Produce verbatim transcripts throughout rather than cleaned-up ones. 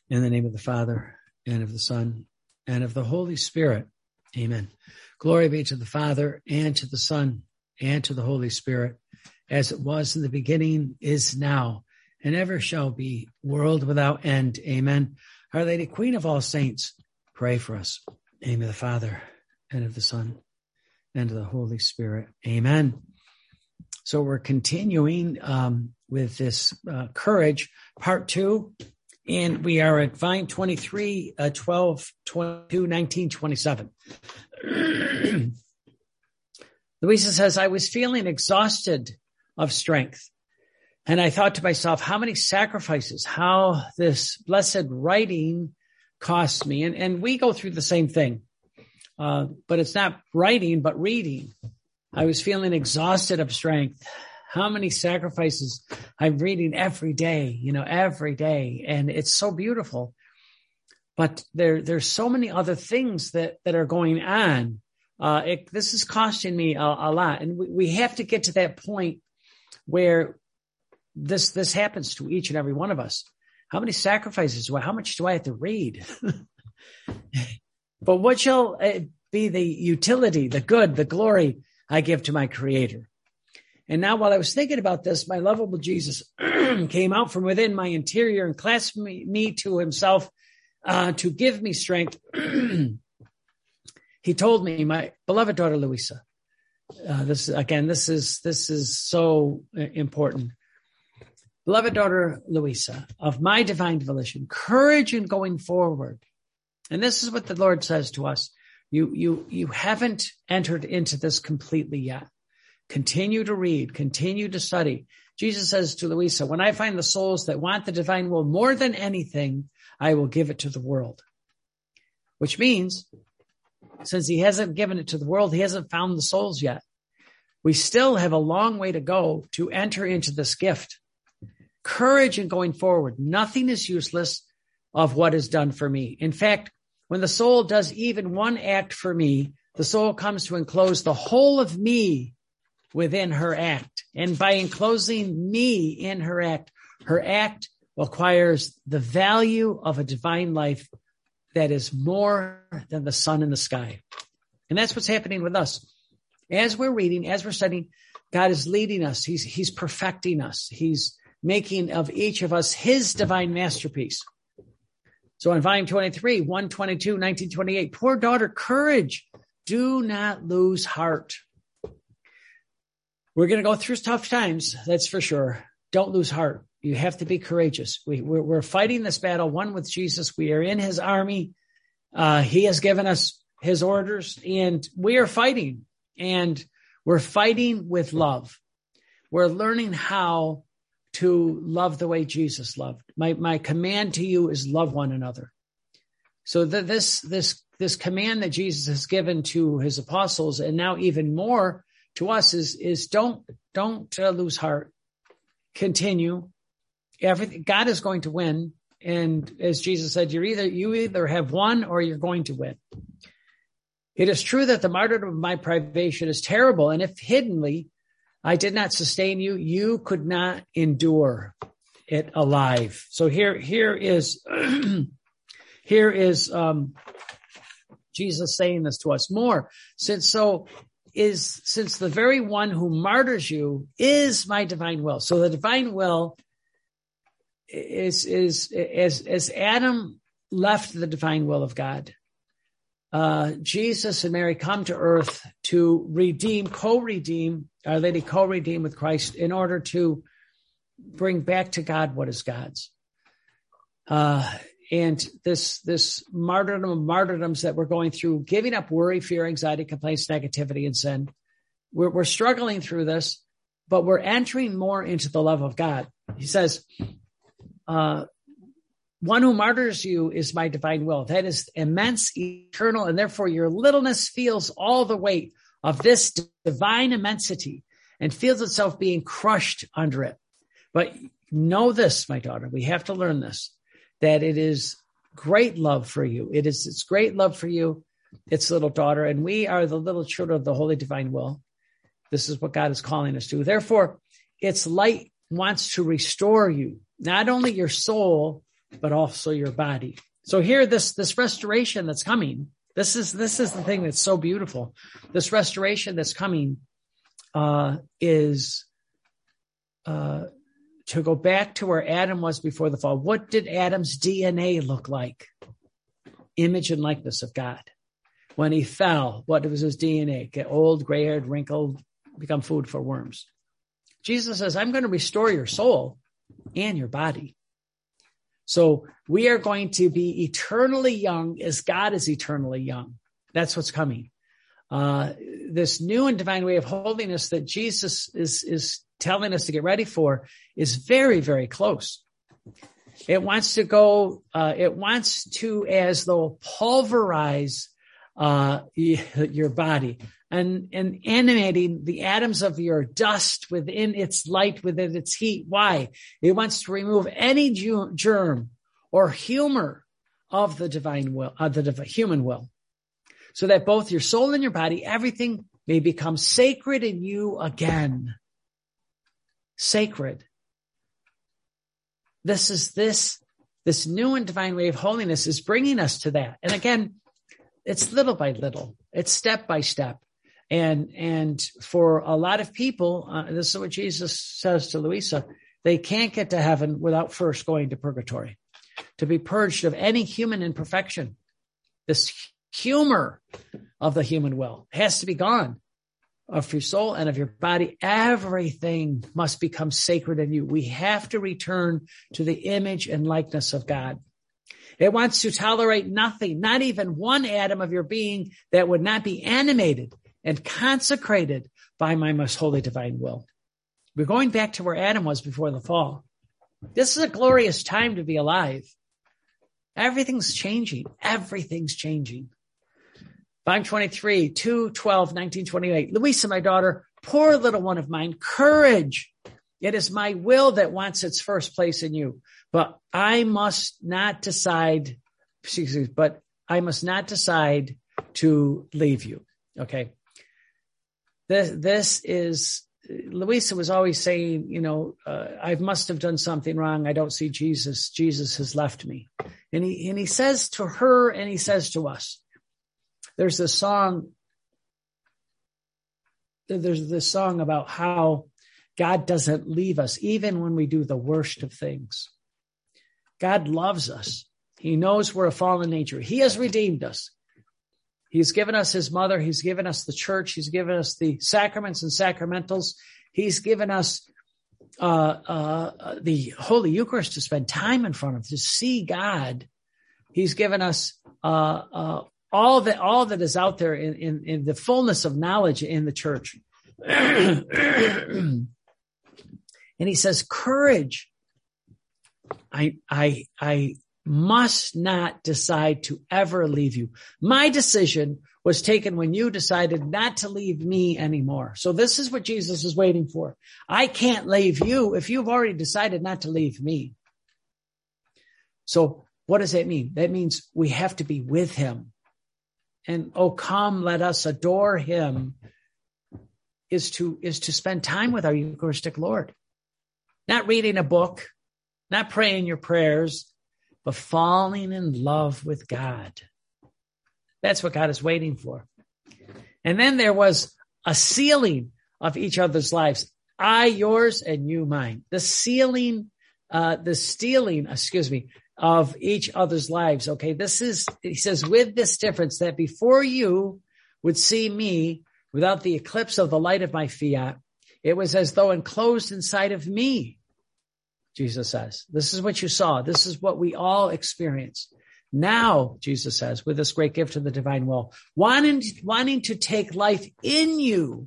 In the name of the Father, and of the Son, and of the Holy Spirit. Amen. Glory be to the Father, and to the Son, and to the Holy Spirit, as it was in the beginning, is now, and ever shall be, world without end. Amen. Our Lady, Queen of all saints, pray for us. In the name of the Father, and of the Son, and of the Holy Spirit. Amen. So we're continuing um, with this uh, courage, part two. And we are at Vine twenty-three, uh, twelve, twenty-two, nineteen, twenty-seven. Louisa says, I was feeling exhausted of strength. And I thought to myself, how many sacrifices, how this blessed writing costs me. And, and we go through the same thing, uh, but it's not writing, but reading. I was feeling exhausted of strength. How many sacrifices I'm reading every day, you know, every day. And it's so beautiful. But there, there's so many other things that, that are going on. Uh, it, this is costing me a, a lot. And we, we have to get to that point where this, this happens to each and every one of us. How many sacrifices? Well, how much do I have to read? But what shall be the utility, the good, the glory I give to my Creator? And now while I was thinking about this, my lovable Jesus came out from within my interior and clasped me, me to himself uh, to give me strength. He told me, my beloved daughter, Louisa, uh, this again, this is, this is so important. Beloved daughter, Louisa, of my divine volition, courage in going forward. And this is what the Lord says to us. You, you, you haven't entered into this completely yet. Continue to read, continue to study. Jesus says to Louisa, when I find the souls that want the divine will more than anything, I will give it to the world. Which means, since he hasn't given it to the world, he hasn't found the souls yet. We still have a long way to go to enter into this gift. Courage in going forward. Nothing is useless of what is done for me. In fact, when the soul does even one act for me, the soul comes to enclose the whole of me within her act. And by enclosing me in her act, her act acquires the value of a divine life that is more than the sun in the sky. And that's what's happening with us. As we're reading, as we're studying, God is leading us. He's, he's perfecting us. He's making of each of us his divine masterpiece. So in volume twenty-three, one twenty-two, nineteen twenty-eight, poor daughter, courage. Do not lose heart. We're going to go through tough times, that's for sure. Don't lose heart. You have to be courageous. We, we're, we're fighting this battle, one with Jesus. We are in his army. Uh, he has given us his orders, and we are fighting. And we're fighting with love. We're learning how to love the way Jesus loved. My, my command to you is love one another. So the, this, this, this command that Jesus has given to his apostles, and now even more to us, is, is don't, don't uh, lose heart. Continue. Everything, God is going to win. And as Jesus said, you're either, you either have won or you're going to win. It is true that the martyrdom of my privation is terrible. And if hiddenly I did not sustain you, you could not endure it alive. So here, here is, here is, um, Jesus saying this to us more. Since so is, since the very one who martyrs you is my divine will. So the divine will is, is, as, as Adam left the divine will of God, uh, Jesus and Mary come to earth to redeem, co-redeem, Our Lady co-redeem with Christ in order to bring back to God what is God's. Uh, and this, this martyrdom of martyrdoms that we're going through, giving up worry, fear, anxiety, complaints, negativity, and sin. We're, we're struggling through this, but we're entering more into the love of God. He says, uh, one who martyrs you is my divine will. That is immense, eternal, and therefore your littleness feels all the weight of this divine immensity and feels itself being crushed under it. But know this, my daughter, we have to learn this, that it is great love for you. It is, it's great love for you, its little daughter, and we are the little children of the holy divine will. This is what God is calling us to. Therefore, its light wants to restore you, not only your soul, but also your body. So here, this, this restoration that's coming, this is, this is the thing that's so beautiful. This restoration that's coming, uh, is, uh, to go back to where Adam was before the fall. What did Adam's D N A look like? Image and likeness of God. When he fell, what was his D N A? Get old, gray-haired, wrinkled, become food for worms. Jesus says, I'm going to restore your soul and your body. So we are going to be eternally young as God is eternally young. That's what's coming. Uh, this new and divine way of holiness that Jesus is, is telling us to get ready for is very, very close. It wants to go, uh, it wants to as though pulverize, uh, your body and, and animating the atoms of your dust within its light, within its heat. Why? It wants to remove any germ or humor of the divine will, of the div- human will, so that both your soul and your body, everything may become sacred in you again. Sacred. This is this, this new and divine way of holiness is bringing us to that. And again, it's little by little. It's step by step. And, and for a lot of people, uh, this is what Jesus says to Louisa, they can't get to heaven without first going to purgatory, to be purged of any human imperfection. This humor of the human will has to be gone. Of your soul and of your body, everything must become sacred in you. We have to return to the image and likeness of God. It wants to tolerate nothing, not even one atom of your being that would not be animated and consecrated by my most holy divine will. We're going back to where Adam was before the fall. This is a glorious time to be alive. Everything's changing. Everything's changing. Psalm twenty-three, two, twelve, nineteen, twenty-eight. Louisa, my daughter, poor little one of mine, courage. It is my will that wants its first place in you. But I must not decide, excuse me, but I must not decide to leave you. Okay. This, this is, Louisa was always saying, you know, uh, I must have done something wrong. I don't see Jesus. Jesus has left me. And he, and he says to her and he says to us, there's this song, there's this song about how God doesn't leave us, even when we do the worst of things. God loves us. He knows we're a fallen nature. He has redeemed us. He's given us his mother. He's given us the church. He's given us the sacraments and sacramentals. He's given us uh, uh, the Holy Eucharist to spend time in front of, to see God. He's given us uh, uh, all that all that is out there in, in, in the fullness of knowledge in the church. And he says, courage. I, I, I must not decide to ever leave you. My decision was taken when you decided not to leave me anymore. So this is what Jesus is waiting for. I can't leave you if you've already decided not to leave me. So what does that mean? That means we have to be with him. And oh, come, let us adore him is to, is to spend time with our Eucharistic Lord. Not reading a book, not praying your prayers, but falling in love with God. That's what God is waiting for. And then there was a sealing of each other's lives. I yours and you mine. The sealing, uh, the stealing, excuse me, of each other's lives. Okay. This is, he says, with this difference that before you would see me without the eclipse of the light of my fiat, it was as though enclosed inside of me. Jesus says, this is what you saw. This is what we all experience. Now, Jesus says, with this great gift of the divine will, wanting, wanting to take life in you,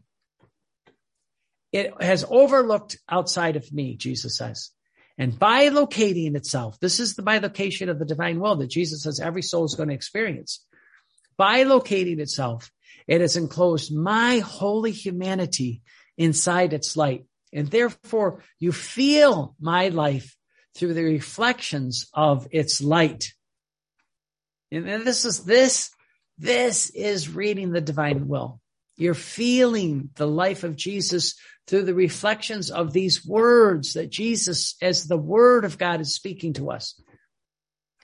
it has overlooked outside of me, Jesus says. And by locating itself, this is the bilocation of the divine will that Jesus says every soul is going to experience. By locating itself, it has enclosed my holy humanity inside its light. And therefore, you feel my life through the reflections of its light. And this is this, this is reading the divine will. You're feeling the life of Jesus through the reflections of these words that Jesus, as the word of God, is speaking to us.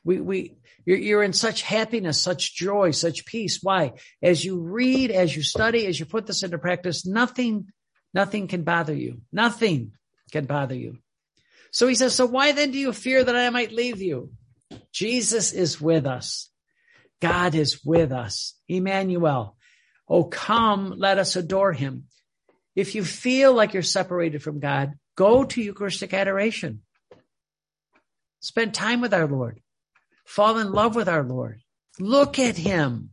We, we, you're, you're in such happiness, such joy, such peace. Why? As you read, as you study, as you put this into practice, nothing, nothing can bother you. Nothing can bother you. So he says, so why then do you fear that I might leave you? Jesus is with us. God is with us. Emmanuel. Oh, come, let us adore him. If you feel like you're separated from God, go to Eucharistic adoration. Spend time with our Lord. Fall in love with our Lord. Look at him.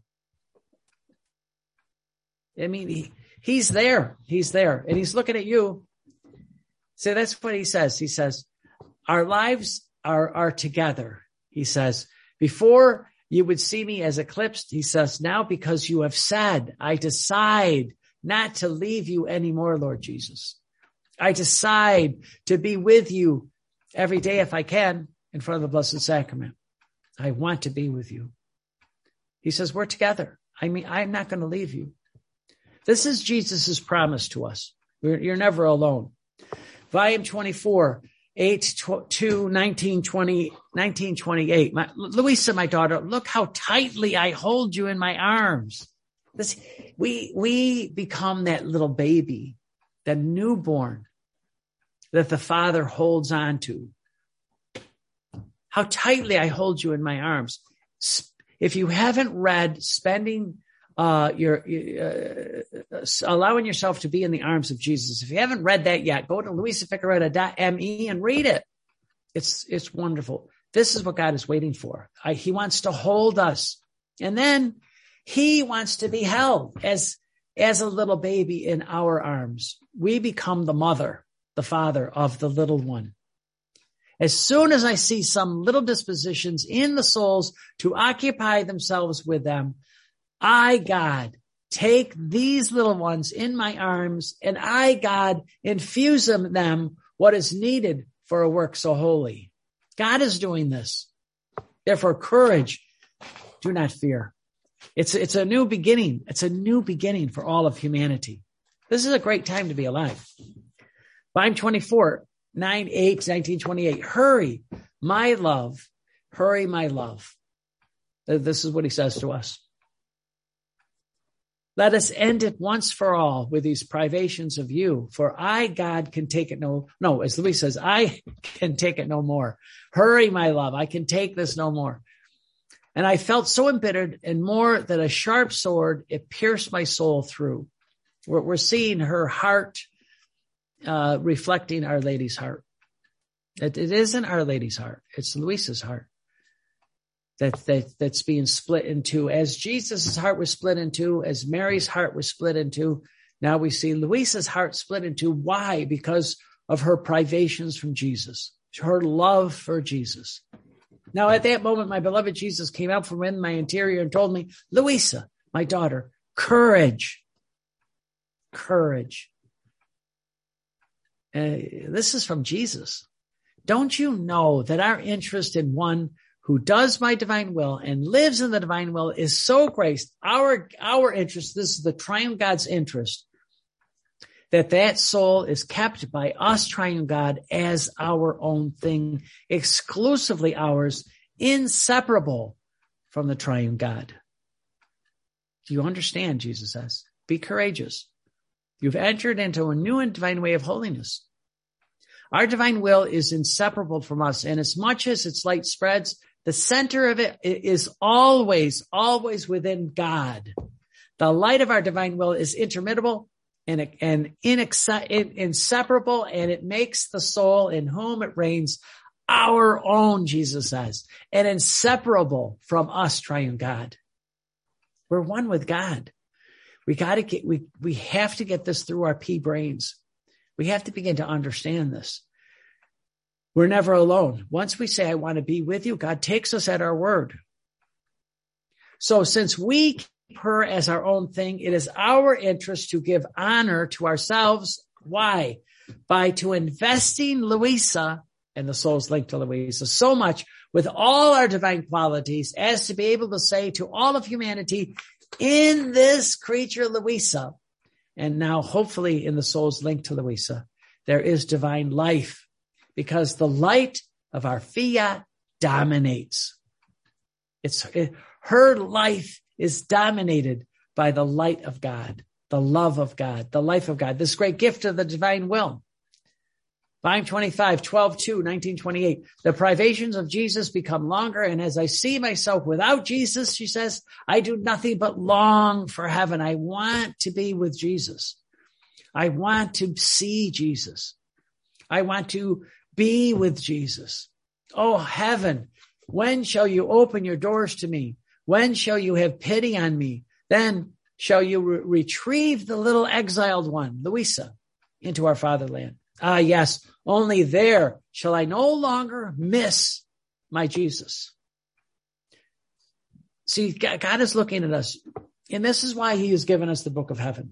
I mean, he, he's there. He's there. And he's looking at you. So that's what he says. He says, our lives are, are together. He says, before you would see me as eclipsed, he says, now because you have said, I decide not to leave you anymore, Lord Jesus. I decide to be with you every day if I can in front of the Blessed Sacrament. I want to be with you. He says, we're together. I mean, I'm not going to leave you. This is Jesus's promise to us. You're, you're never alone. Volume twenty-four, eight to nineteen twenty, nineteen twenty-eight. My, Louisa, my daughter, look how tightly I hold you in my arms. This, we, we become that little baby, that newborn that the Father holds on to. How tightly I hold you in my arms. If you haven't read Spending uh, your, uh, allowing yourself to be in the arms of Jesus, if you haven't read that yet, go to louisa figueroa dot m e and read it. It's, it's wonderful. This is what God is waiting for. I, he wants to hold us. And then he wants to be held as, as a little baby in our arms. We become the mother, the father of the little one. As soon as I see some little dispositions in the souls to occupy themselves with them, I, God, take these little ones in my arms and I, God, infuse in them what is needed for a work so holy. God is doing this. Therefore, courage, do not fear. It's, it's a new beginning. It's a new beginning for all of humanity. This is a great time to be alive. Volume twenty-four. nine eight nineteen twenty-eight. Hurry, my love. Hurry, my love. This is what he says to us. Let us end it once for all with these privations of you, for I, God, can take it no, no, as Louis says, I can take it no more. Hurry, my love. I can take this no more. And I felt so embittered and more that a sharp sword, it pierced my soul through. We're, we're seeing her heart Uh, reflecting Our Lady's heart. It, it isn't Our Lady's heart. It's Louisa's heart that, that, that's being split into. As Jesus' heart was split into, as Mary's heart was split into, now we see Louisa's heart split into. Why? Because of her privations from Jesus, her love for Jesus. Now at that moment, my beloved Jesus came out from in my interior and told me, Louisa, my daughter, courage, courage. Uh, this is from Jesus. Don't you know that our interest in one who does my divine will and lives in the divine will is so great? Our, our interest, this is the triune God's interest, that that soul is kept by us, triune God, as our own thing, exclusively ours, inseparable from the triune God. Do you understand? Jesus says, be courageous. You've entered into a new and divine way of holiness. Our divine will is inseparable from us. And as much as its light spreads, the center of it is always, always within God. The light of our divine will is intermittable and, and inseparable, and it makes the soul in whom it reigns our own, Jesus says, and inseparable from us, triune God. We're one with God. We got to get, we, we have to get this through our pea brains. We have to begin to understand this. We're never alone. Once we say, I want to be with you, God takes us at our word. So since we keep her as our own thing, it is our interest to give honor to ourselves. Why? By to investing Louisa and the soul's linked to Louisa so much with all our divine qualities as to be able to say to all of humanity, in this creature, Louisa, and now hopefully in the souls linked to Louisa, there is divine life, because the light of our fiat dominates. It's it, her life is dominated by the light of God, the love of God, the life of God, this great gift of the divine will. Volume twenty-five, twelve two, nineteen twenty-eight. The privations of Jesus become longer, and as I see myself without Jesus, she says, I do nothing but long for heaven. I want to be with Jesus. I want to see Jesus. I want to be with Jesus. Oh, heaven, when shall you open your doors to me? When shall you have pity on me? Then shall you re- retrieve the little exiled one, Louisa, into our fatherland. Ah, yes, only there shall I no longer miss my Jesus. See, God is looking at us, and this is why he has given us the book of heaven.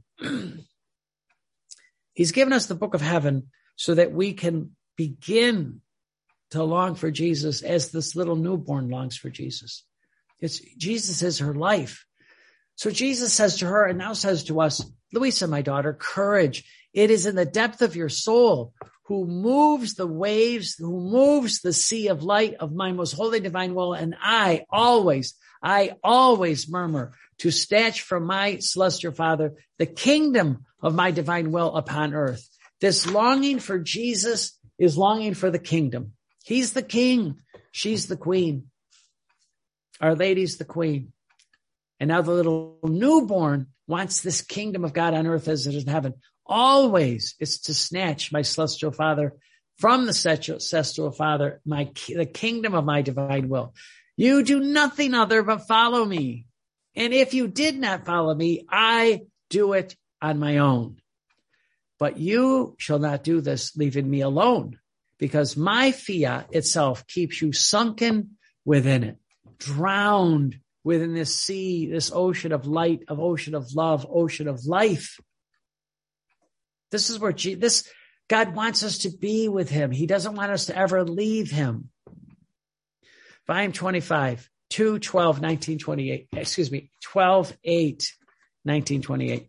He's given us the book of heaven so that we can begin to long for Jesus as this little newborn longs for Jesus. It's Jesus is her life. So Jesus says to her and now says to us, Louisa, my daughter, courage. It is in the depth of your soul who moves the waves, who moves the sea of light of my most holy divine will. And I always, I always murmur to snatch from my celestial Father the kingdom of my divine will upon earth. This longing for Jesus is longing for the kingdom. He's the king. She's the queen. Our Lady's the queen. And now the little newborn wants this kingdom of God on earth as it is in heaven. Always is to snatch my celestial Father from the celestial Father, my the kingdom of my divine will. You do nothing other but follow me. And if you did not follow me, I do it on my own. But you shall not do this, leaving me alone, because my fiat itself keeps you sunken within it, drowned within this sea, this ocean of light, of ocean of love, ocean of life. This is where G- this God wants us to be with him. He doesn't want us to ever leave him. Volume twenty-five, two, twelve, nineteen twenty-eight. Excuse me, twelve, eight, nineteen twenty-eight.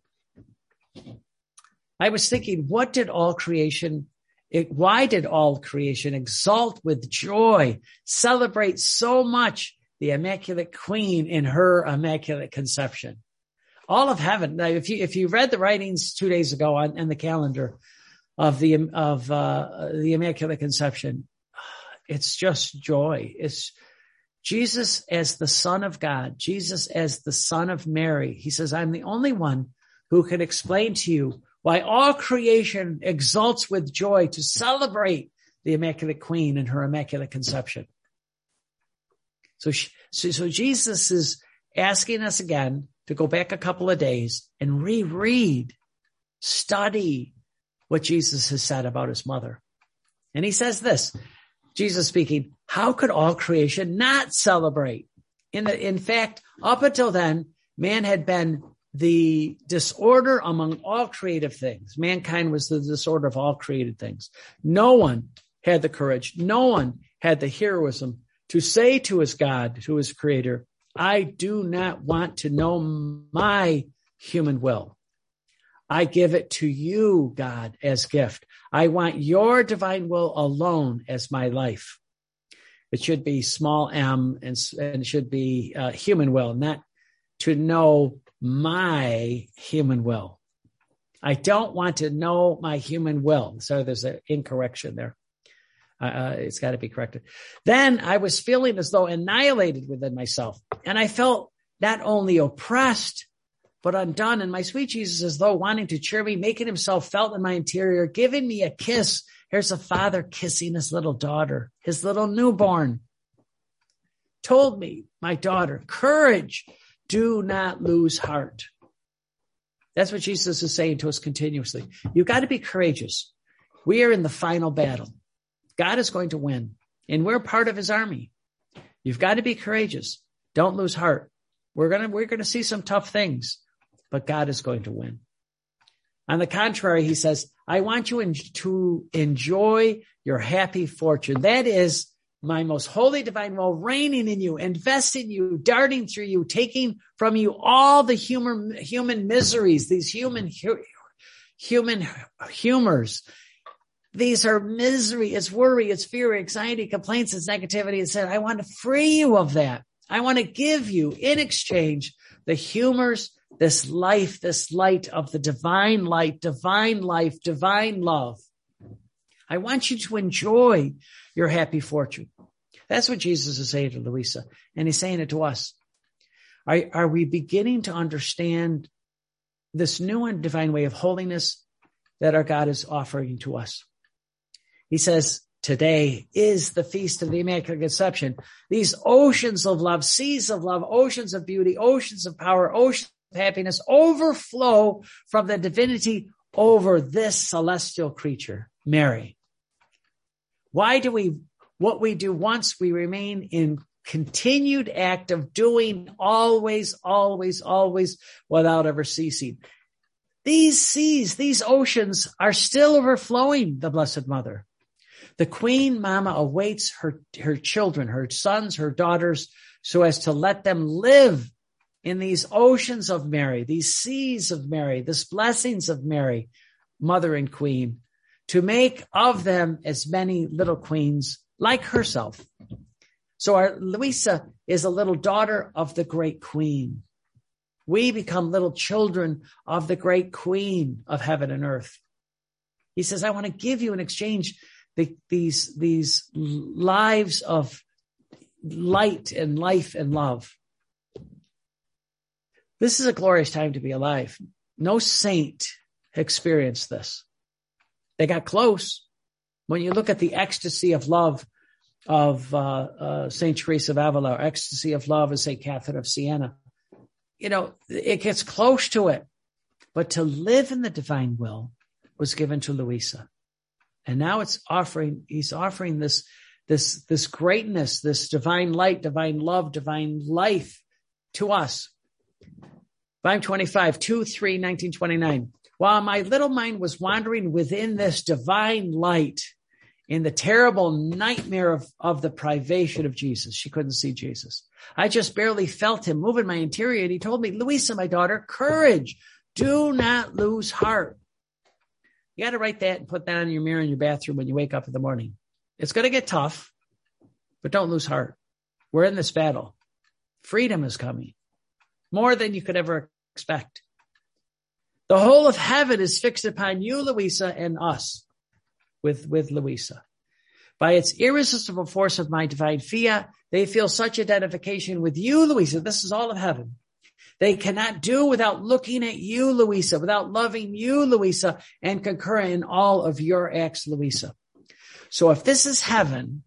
I was thinking, what did all creation, it, why did all creation exult with joy, celebrate so much the Immaculate Queen in her Immaculate Conception? All of heaven. Now, if you if you read the writings two days ago on, on the calendar of the of uh, the Immaculate Conception, it's just joy. It's Jesus as the Son of God, Jesus as the Son of Mary. He says, "I'm the only one who can explain to you why all creation exults with joy to celebrate the Immaculate Queen and her Immaculate Conception." So, she, so, so Jesus is asking us again to go back a couple of days and reread, study what Jesus has said about his mother. And he says this, Jesus speaking, how could all creation not celebrate? In the, in fact, up until then, man had been the disorder among all creative things. Mankind was the disorder of all created things. No one had the courage. No one had the heroism to say to his God, to his creator, I do not want to know my human will. I give it to you, God, as gift. I want your divine will alone as my life. It should be small m and, and it should be uh, human will, not to know my human will. I don't want to know my human will. So there's an incorrection there. Uh, it's got to be corrected. Then I was feeling as though annihilated within myself. And I felt not only oppressed, but undone. And my sweet Jesus, as though wanting to cheer me, making himself felt in my interior, giving me a kiss. Here's a father kissing his little daughter, his little newborn. Told me, my daughter, courage, do not lose heart. That's what Jesus is saying to us continuously. You've got to be courageous. We are in the final battle. God is going to win, and we're part of his army. You've got to be courageous. Don't lose heart. We're going to, we're going to see some tough things, but God is going to win. On the contrary, he says, I want you in, to enjoy your happy fortune. That is my most holy divine will reigning in you, investing you, darting through you, taking from you all the human, human miseries, these human, human humors. These are misery, it's worry, it's fear, anxiety, complaints, it's negativity. It said, I want to free you of that. I want to give you in exchange the humors, this life, this light of the divine light, divine life, divine love. I want you to enjoy your happy fortune. That's what Jesus is saying to Louisa, and he's saying it to us. Are, are we beginning to understand this new and divine way of holiness that our God is offering to us? He says, today is the feast of the Immaculate Conception. These oceans of love, seas of love, oceans of beauty, oceans of power, oceans of happiness overflow from the divinity over this celestial creature, Mary. Why do we, what we do once, we remain in continued act of doing always, always, always without ever ceasing. These seas, these oceans are still overflowing, the Blessed Mother. The Queen Mama awaits her, her children, her sons, her daughters, so as to let them live in these oceans of Mary, these seas of Mary, these blessings of Mary, Mother and Queen, to make of them as many little queens like herself. So our Louisa is a little daughter of the great Queen. We become little children of the great Queen of heaven and earth. He says, I want to give you in exchange the, these, these lives of light and life and love. This is a glorious time to be alive. No saint experienced this. They got close. When you look at the ecstasy of love of uh, uh, Saint Teresa of Avila, or ecstasy of love of Saint Catherine of Siena, you know, it gets close to it. But to live in the divine will was given to Louisa. And now it's offering, he's offering this, this, this greatness, this divine light, divine love, divine life to us. Volume twenty-five, two, three, nineteen twenty-nine. While my little mind was wandering within this divine light in the terrible nightmare of, of the privation of Jesus, she couldn't see Jesus. I just barely felt him move in my interior, and he told me, Louisa, my daughter, courage. Do not lose heart. You got to write that and put that on your mirror in your bathroom when you wake up in the morning. It's going to get tough, but don't lose heart. We're in this battle. Freedom is coming. More than you could ever expect. The whole of heaven is fixed upon you, Louisa, and us with, with Louisa. By its irresistible force of my divine fiat, they feel such identification with you, Louisa. This is all of heaven. They cannot do without looking at you, Louisa, without loving you, Louisa, and concurring in all of your acts, Louisa. So if this is heaven,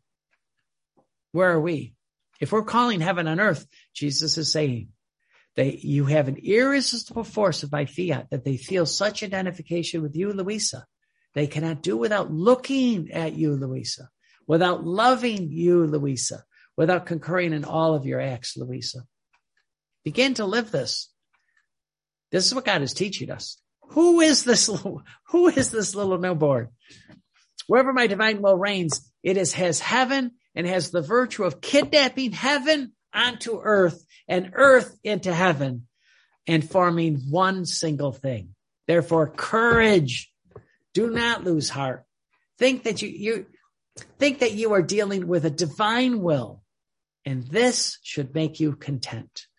where are we? If we're calling heaven on earth, Jesus is saying, They, you have an irresistible force of my fiat that they feel such identification with you, Louisa. They cannot do without looking at you, Louisa, without loving you, Louisa, without concurring in all of your acts, Louisa. Begin to live this. This is what God is teaching us. Who is this? Who is this little newborn? Wherever my divine will reigns, it is has heaven and has the virtue of kidnapping heaven onto earth and earth into heaven and forming one single thing. Therefore, courage. Do not lose heart. Think that you, you think that you are dealing with a divine will, and this should make you content.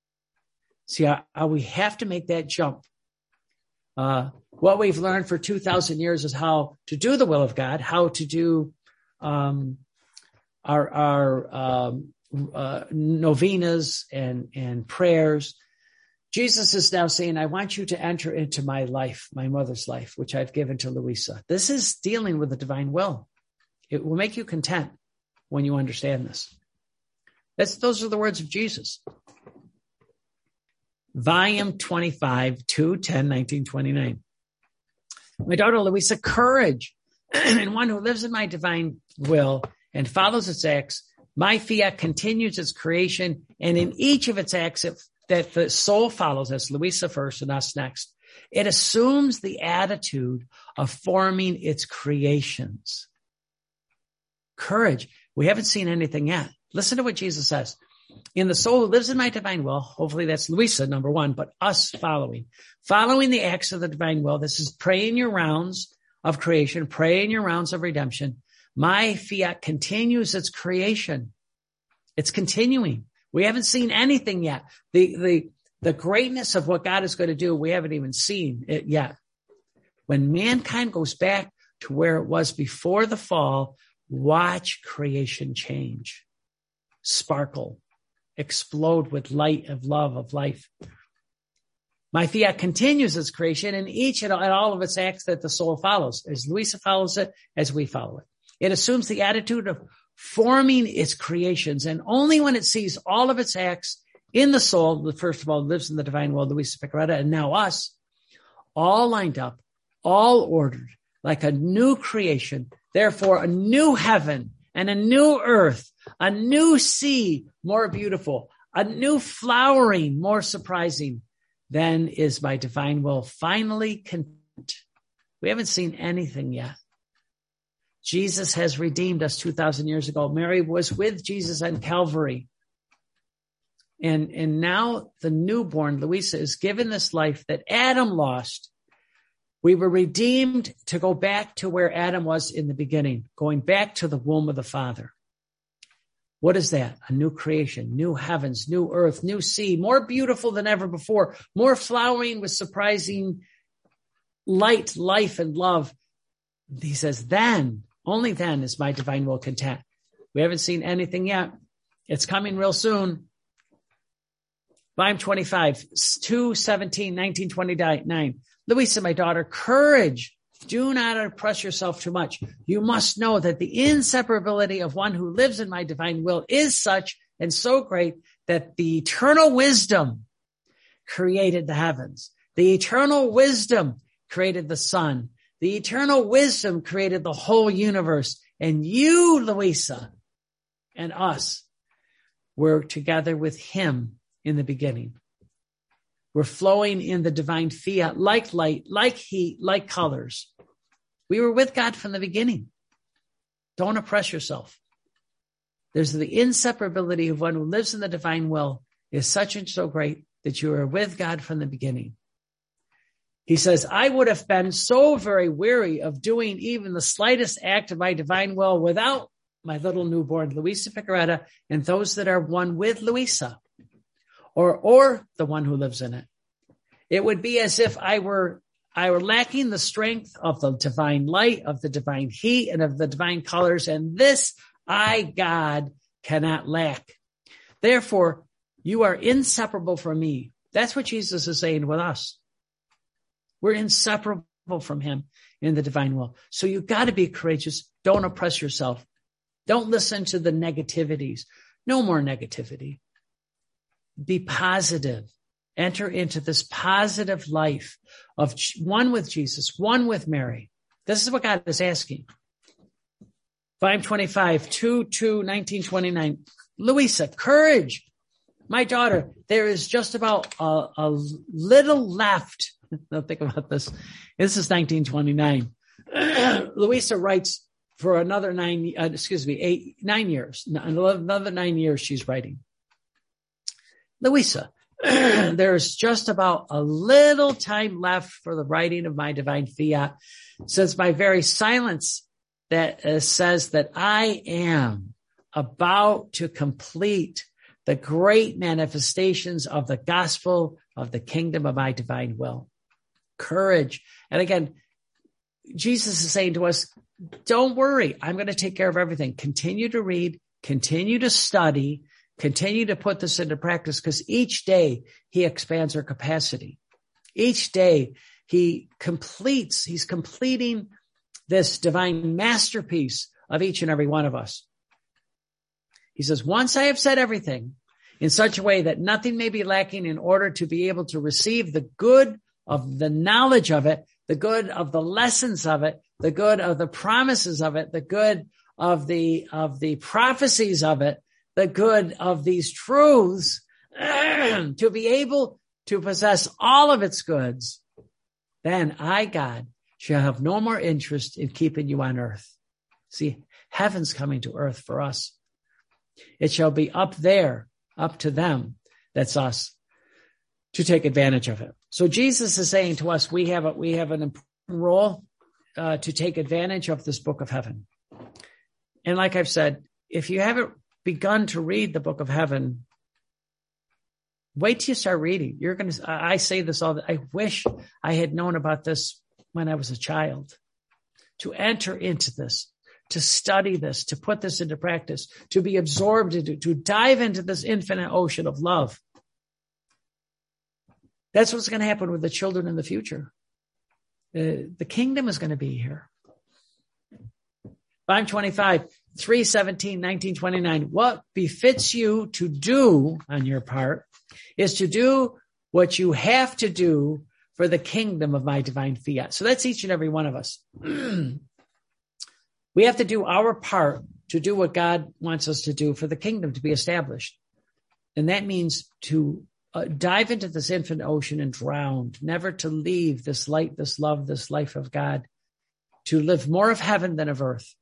See, how, how we have to make that jump. Uh, what we've learned for two thousand years is how to do the will of God, how to do um, our, our um, uh, novenas and, and prayers. Jesus is now saying, I want you to enter into my life, my mother's life, which I've given to Louisa. This is dealing with the divine will. It will make you content when you understand this. That's, those are the words of Jesus. Volume twenty-five, two, ten, nineteen twenty-nine. My daughter Louisa, courage, and one who lives in my divine will and follows its acts. My fiat continues its creation, and in each of its acts it, that the soul follows, as Louisa first and us next, it assumes the attitude of forming its creations. Courage. We haven't seen anything yet. Listen to what Jesus says. In the soul who lives in my divine will, hopefully that's Louisa, number one, but us following. Following the acts of the divine will, this is praying your rounds of creation, praying your rounds of redemption. My fiat continues its creation. It's continuing. We haven't seen anything yet. The, the, the greatness of what God is going to do, we haven't even seen it yet. When mankind goes back to where it was before the fall, watch creation change, sparkle, explode with light of love, of life. My fiat continues its creation in each and all of its acts that the soul follows, as Luisa follows it, as we follow it. It assumes the attitude of forming its creations, and only when it sees all of its acts in the soul, first of all, lives in the divine will, Luisa Piccarreta, and now us, all lined up, all ordered, like a new creation, therefore a new heaven and a new earth, a new sea, more beautiful, a new flowering, more surprising, then is my divine will finally content. We haven't seen anything yet. Jesus has redeemed us two thousand years ago. Mary was with Jesus on Calvary. And, and now the newborn, Luisa, is given this life that Adam lost. We were redeemed to go back to where Adam was in the beginning, going back to the womb of the Father. What is that? A new creation, new heavens, new earth, new sea, more beautiful than ever before, more flowering with surprising light, life, and love. He says, then, only then is my divine will content. We haven't seen anything yet. It's coming real soon. Volume twenty-five, two seventeen, nineteen twenty-nine. Luisa, my daughter, courage. Do not oppress yourself too much. You must know that the inseparability of one who lives in my divine will is such and so great that the eternal wisdom created the heavens. The eternal wisdom created the sun. The eternal wisdom created the whole universe. And you, Luisa, and us were together with him in the beginning. We're flowing in the divine fiat, like light, like heat, like colors. We were with God from the beginning. Don't oppress yourself. There's the inseparability of one who lives in the divine will is such and so great that you are with God from the beginning. He says, I would have been so very weary of doing even the slightest act of my divine will without my little newborn Luisa Piccarreta and those that are one with Luisa. Or, or the one who lives in it. It would be as if I were, I were lacking the strength of the divine light, of the divine heat, and of the divine colors. And this I, God, cannot lack. Therefore, you are inseparable from me. That's what Jesus is saying with us. We're inseparable from him in the divine will. So you've got to be courageous. Don't oppress yourself. Don't listen to the negativities. No more negativity. Be positive. Enter into this positive life of one with Jesus, one with Mary. This is what God is asking. Volume twenty-five, two, two, nineteen twenty-nine. Luisa, courage. My daughter, there is just about a, a little left. Now think about this. This is nineteen twenty-nine. Luisa writes for another nine, uh, excuse me, eight, nine years. Another nine years she's writing. Luisa, there's just about a little time left for the writing of my divine fiat. Since my very silence that uh, says that I am about to complete the great manifestations of the gospel of the kingdom of my divine will. Courage. And again, Jesus is saying to us, don't worry. I'm going to take care of everything. Continue to read, continue to study, continue to put this into practice, because each day he expands our capacity. Each day he completes, he's completing this divine masterpiece of each and every one of us. He says, once I have said everything in such a way that nothing may be lacking in order to be able to receive the good of the knowledge of it, the good of the lessons of it, the good of the promises of it, the good of the, of the prophecies of it, the good of these truths, to be able to possess all of its goods, then I, God, shall have no more interest in keeping you on earth. See, heaven's coming to earth for us. It shall be up there, up to them, that's us, to take advantage of it. So Jesus is saying to us, we have a, we have an important role uh, to take advantage of this book of heaven. And like I've said, if you haven't begun to read the book of heaven, Wait till you start reading. You're going to, I say this all, I wish I had known about this when I was a child, to enter into this, to study this, to put this into practice, to be absorbed into, to dive into this infinite ocean of love. That's what's going to happen with the children in the future. Uh, the kingdom is going to be here. Psalm twenty-five, three seventeen, nineteen, twenty-nine. What befits you to do on your part is to do what you have to do for the kingdom of my divine fiat. So that's each and every one of us. We have to do our part to do what God wants us to do for the kingdom to be established. And that means to uh, dive into this infinite ocean and drown, never to leave this light, this love, this life of God, to live more of heaven than of earth.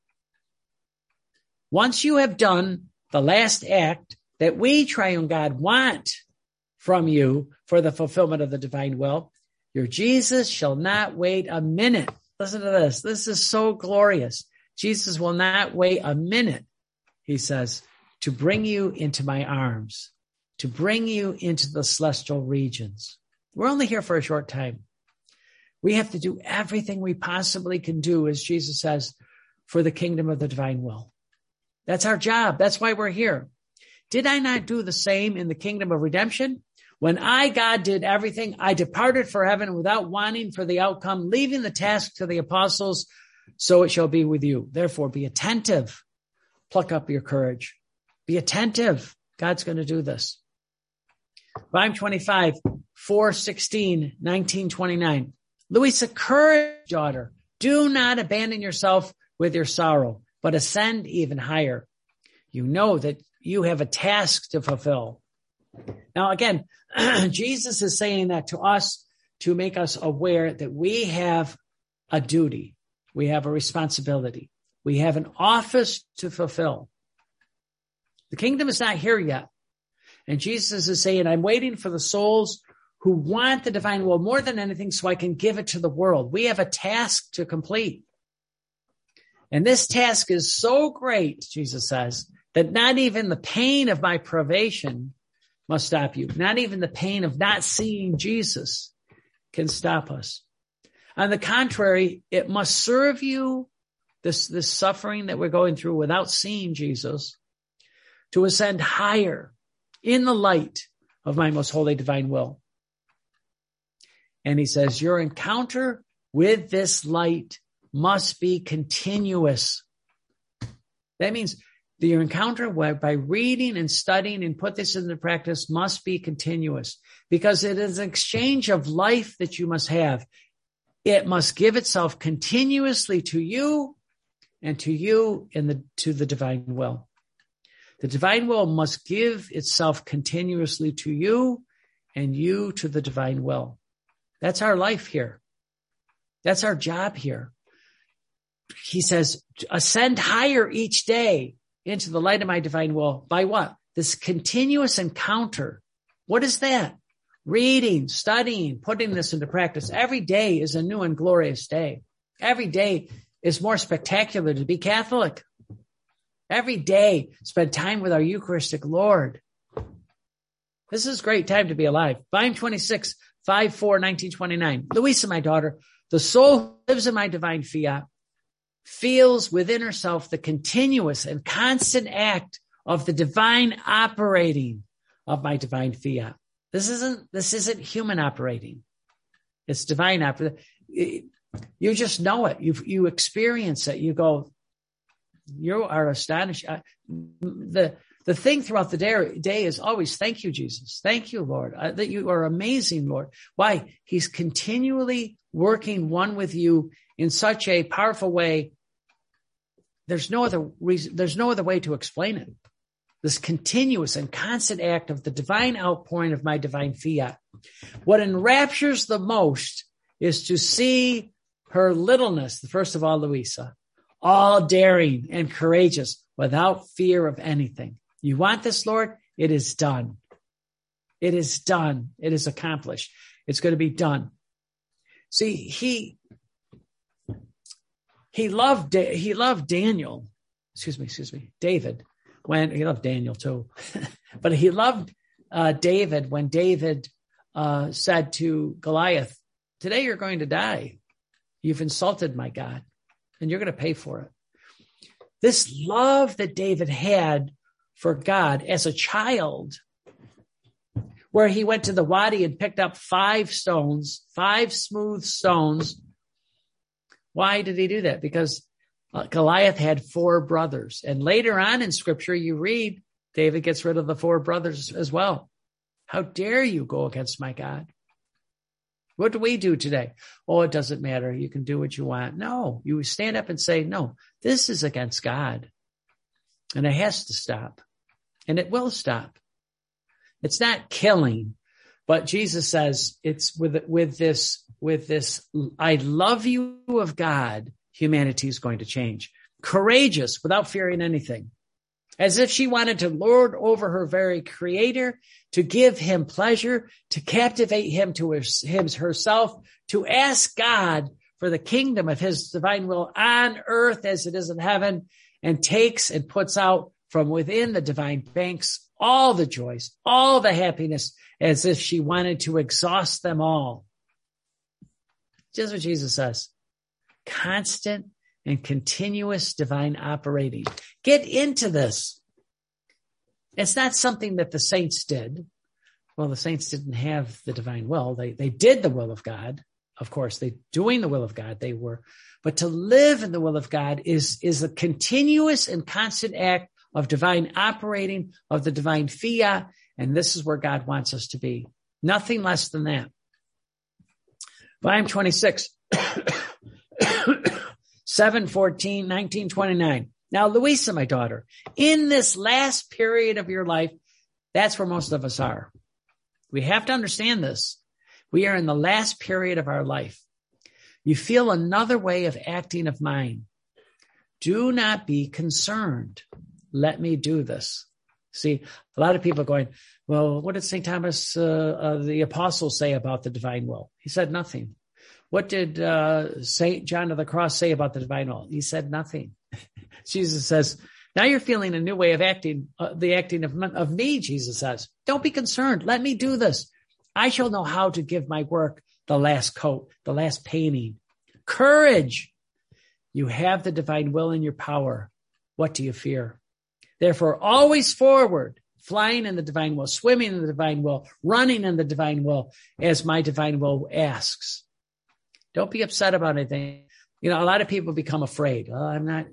Once you have done the last act that we, triune God, want from you for the fulfillment of the divine will, your Jesus shall not wait a minute. Listen to this. This is so glorious. Jesus will not wait a minute, he says, to bring you into my arms, to bring you into the celestial regions. We're only here for a short time. We have to do everything we possibly can do, as Jesus says, for the kingdom of the divine will. That's our job. That's why we're here. Did I not do the same in the kingdom of redemption? When I, God, did everything, I departed for heaven without wanting for the outcome, leaving the task to the apostles, so it shall be with you. Therefore, be attentive. Pluck up your courage. Be attentive. God's going to do this. Psalm twenty-five, four sixteen, nineteen, twenty-nine. Louisa, courage, daughter. Do not abandon yourself with your sorrow, but ascend even higher. You know that you have a task to fulfill. Now, again, Jesus is saying that to us to make us aware that we have a duty. We have a responsibility. We have an office to fulfill. The kingdom is not here yet. And Jesus is saying, I'm waiting for the souls who want the divine will more than anything so I can give it to the world. We have a task to complete. And this task is so great, Jesus says, that not even the pain of my privation must stop you. Not even the pain of not seeing Jesus can stop us. On the contrary, it must serve you, this, this suffering that we're going through without seeing Jesus, to ascend higher in the light of my most holy divine will. And he says, your encounter with this light must be continuous. That means that your encounter by reading and studying and put this into practice must be continuous, because it is an exchange of life that you must have. It must give itself continuously to you and to you in the, to the divine will. The divine will must give itself continuously to you and you to the divine will. That's our life here. That's our job here. He says, ascend higher each day into the light of my divine will. By what? This continuous encounter. What is that? Reading, studying, putting this into practice. Every day is a new and glorious day. Every day is more spectacular to be Catholic. Every day, spend time with our Eucharistic Lord. This is a great time to be alive. Psalm twenty-six, five, four, nineteen, twenty-nine. Louisa, my daughter, the soul who lives in my divine fiat feels within herself the continuous and constant act of the divine operating of my divine fiat. This isn't, this isn't human operating. It's divine operating. You just know it. You, you experience it. You go, you are astonished. The, the thing throughout the day, day is always, thank you, Jesus. Thank you, Lord, uh, that you are amazing, Lord. Why? He's continually working one with you in such a powerful way. There's no other reason. There's no other way to explain it. This continuous and constant act of the divine outpouring of my divine fiat. What enraptures the most is to see her littleness, first of all, Louisa, all daring and courageous without fear of anything. You want this, Lord? It is done. It is done. It is accomplished. It's going to be done. See, he, he loved, he loved Daniel, excuse me, excuse me, David, when he loved Daniel too, but he loved uh, David when David uh, said to Goliath, today you're going to die. You've insulted my God, and you're going to pay for it. This love that David had for God as a child, where he went to the wadi and picked up five stones, five smooth stones. Why did he do that? Because uh, Goliath had four brothers. And later on in scripture, you read, David gets rid of the four brothers as well. How dare you go against my God? What do we do today? Oh, it doesn't matter. You can do what you want. No, you stand up and say, no, this is against God. And it has to stop. And it will stop. It's not killing, but Jesus says it's with, with this, with this, I love you of God, humanity is going to change. Courageous without fearing anything. As if she wanted to lord over her very creator, to give him pleasure, to captivate him to him herself, to ask God for the kingdom of his divine will on earth as it is in heaven, and takes and puts out from within the divine banks all the joys, all the happiness, as if she wanted to exhaust them all. Just what Jesus says. Constant and continuous divine operating. Get into this. It's not something that the saints did. Well, the saints didn't have the divine will. They, they did the will of God. Of course, they doing the will of God, they were. But to live in the will of God is, is a continuous and constant act of divine operating, of the divine fiat. And this is where God wants us to be. Nothing less than that. Volume twenty-six, seven fourteen, nineteen twenty-nine. Now, Louisa, my daughter, in this last period of your life, that's where most of us are. We have to understand this. We are in the last period of our life. You feel another way of acting of mine. Do not be concerned. Let me do this. See, a lot of people are going, well, what did Saint Thomas, uh, uh, the apostle, say about the divine will? He said nothing. What did uh, Saint John of the Cross say about the divine will? He said nothing. Jesus says, now you're feeling a new way of acting, uh, the acting of, of me, Jesus says. Don't be concerned. Let me do this. I shall know how to give my work the last coat, the last painting. Courage. You have the divine will in your power. What do you fear? Therefore, always forward, flying in the divine will, swimming in the divine will, running in the divine will, as my divine will asks. Don't be upset about anything. You know, a lot of people become afraid. Oh, I'm not,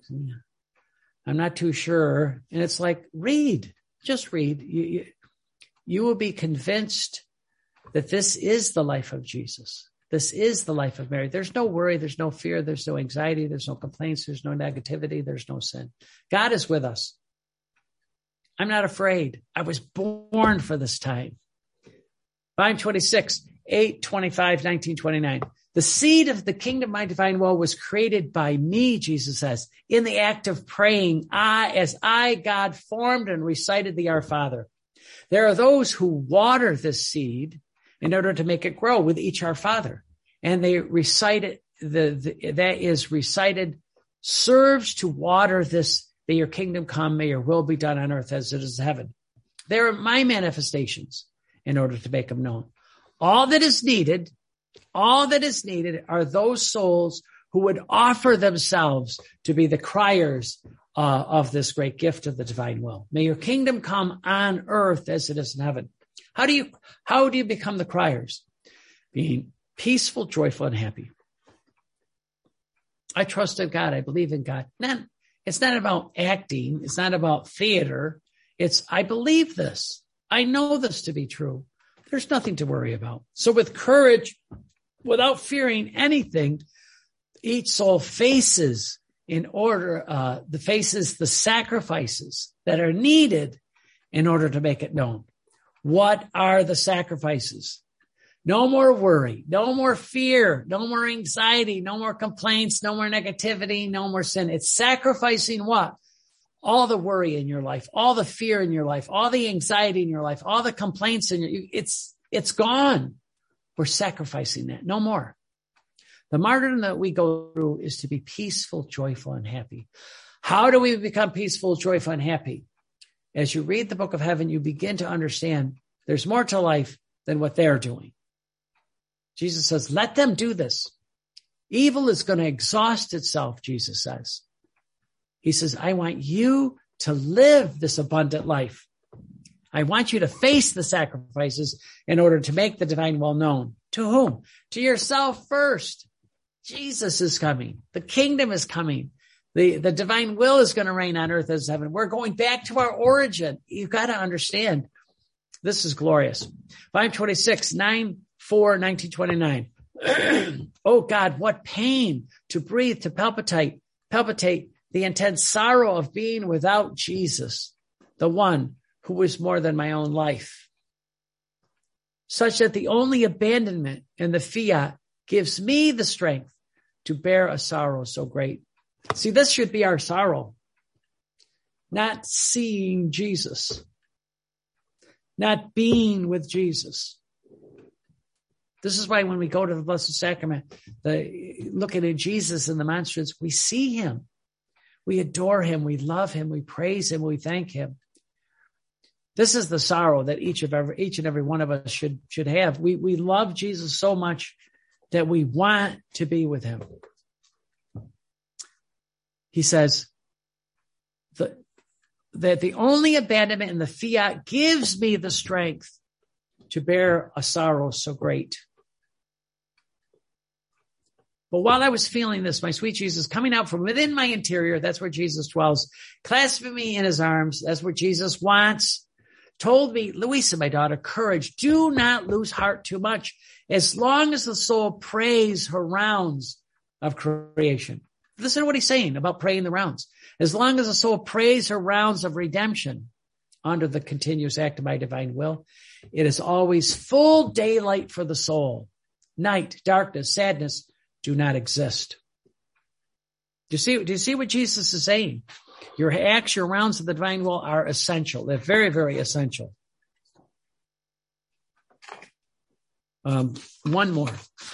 I'm not too sure. And it's like, read, just read. You, you, you will be convinced that this is the life of Jesus. This is the life of Mary. There's no worry. There's no fear. There's no anxiety. There's no complaints. There's no negativity. There's no sin. God is with us. I'm not afraid. I was born for this time. Volume twenty-six, eight, twenty-five, nineteen, twenty-nine. The seed of the kingdom, my divine will, was created by me, Jesus says, in the act of praying, I, as I, God, formed and recited the Our Father. There are those who water this seed in order to make it grow with each Our Father. And they recite it, the, the that is recited, serves to water this. May your kingdom come, may your will be done on earth as it is in heaven. They are my manifestations in order to make them known. All that is needed, all that is needed are those souls who would offer themselves to be the criers uh, of this great gift of the divine will. May your kingdom come on earth as it is in heaven. How do you, how do you become the criers? Being peaceful, joyful, and happy. I trust in God. I believe in God. Not, It's not about acting. It's not about theater. It's, I believe this. I know this to be true. There's nothing to worry about. So with courage, without fearing anything, each soul faces in order, uh, the faces the sacrifices that are needed in order to make it known. What are the sacrifices? No more worry, no more fear, no more anxiety, no more complaints, no more negativity, no more sin. It's sacrificing what? All the worry in your life, all the fear in your life, all the anxiety in your life, all the complaints in your, it's, it's gone. We're sacrificing that. No more. The martyrdom that we go through is to be peaceful, joyful, and happy. How do we become peaceful, joyful, and happy? As you read the book of heaven, you begin to understand There's more to life than what they're doing. Jesus says, let them do this. Evil is going to exhaust itself, Jesus says. He says, I want you to live this abundant life. I want you to face the sacrifices in order to make the divine will known. To whom? To yourself first. Jesus is coming. The kingdom is coming. The, the divine will is going to reign on earth as heaven. We're going back to our origin. You've got to understand. This is glorious. Volume twenty-six, nine four nineteen twenty-nine. Oh God, what pain to breathe, to palpitate, palpitate the intense sorrow of being without Jesus, the one who was more than my own life. Such that the only abandonment in the fiat gives me the strength to bear a sorrow so great. See, this should be our sorrow. Not seeing Jesus. Not being with Jesus. This is why when we go to the Blessed Sacrament, the, looking at Jesus in the monstrance, we see him. We adore him. We love him. We praise him. We thank him. This is the sorrow that each of every, each and every one of us should, should have. We, we love Jesus so much that we want to be with him. He says the, that the only abandonment in the fiat gives me the strength to bear a sorrow so great. But while I was feeling this, my sweet Jesus coming out from within my interior, that's where Jesus dwells, clasping me in his arms, that's where Jesus wants, told me, Louisa, my daughter, courage, do not lose heart too much. As long as the soul prays her rounds of creation. Listen to what he's saying about praying the rounds. As long as the soul prays her rounds of redemption under the continuous act of my divine will, it is always full daylight for the soul. Night, darkness, sadness do not exist. Do you see, do you see what Jesus is saying? Your acts, your rounds of the divine will are essential. They're very, very essential. Um, one more.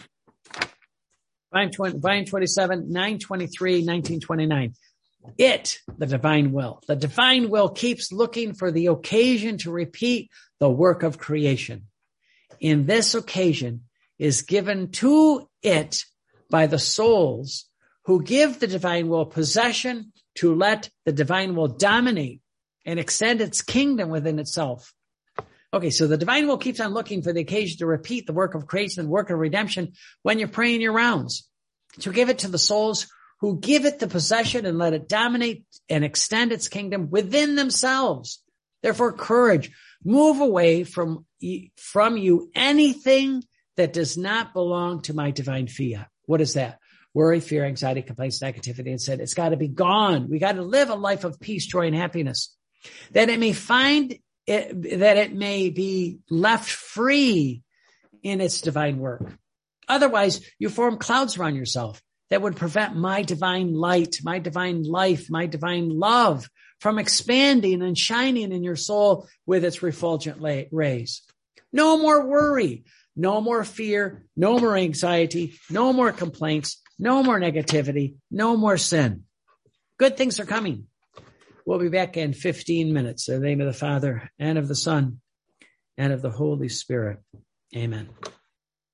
Volume twenty-seven, nine twenty-three, nineteen twenty-nine. It, the divine will. The divine will keeps looking for the occasion to repeat the work of creation. In this occasion is given to it by the souls who give the divine will possession to let the divine will dominate and extend its kingdom within itself. Okay, so the divine will keeps on looking for the occasion to repeat the work of creation and work of redemption when you're praying your rounds. To give it to the souls who give it the possession and let it dominate and extend its kingdom within themselves. Therefore, courage. Move away from, from you anything that does not belong to my divine fiat. What is that? Worry, fear, anxiety, complaints, negativity, and sin. It's got to be gone. We got to live a life of peace, joy, and happiness. That it may find it, that it may be left free in its divine work. Otherwise, you form clouds around yourself that would prevent my divine light, my divine life, my divine love from expanding and shining in your soul with its refulgent rays. No more worry, no more fear, no more anxiety, no more complaints, no more negativity, no more sin. Good things are coming. We'll be back in fifteen minutes. In the name of the Father, and of the Son, and of the Holy Spirit. Amen.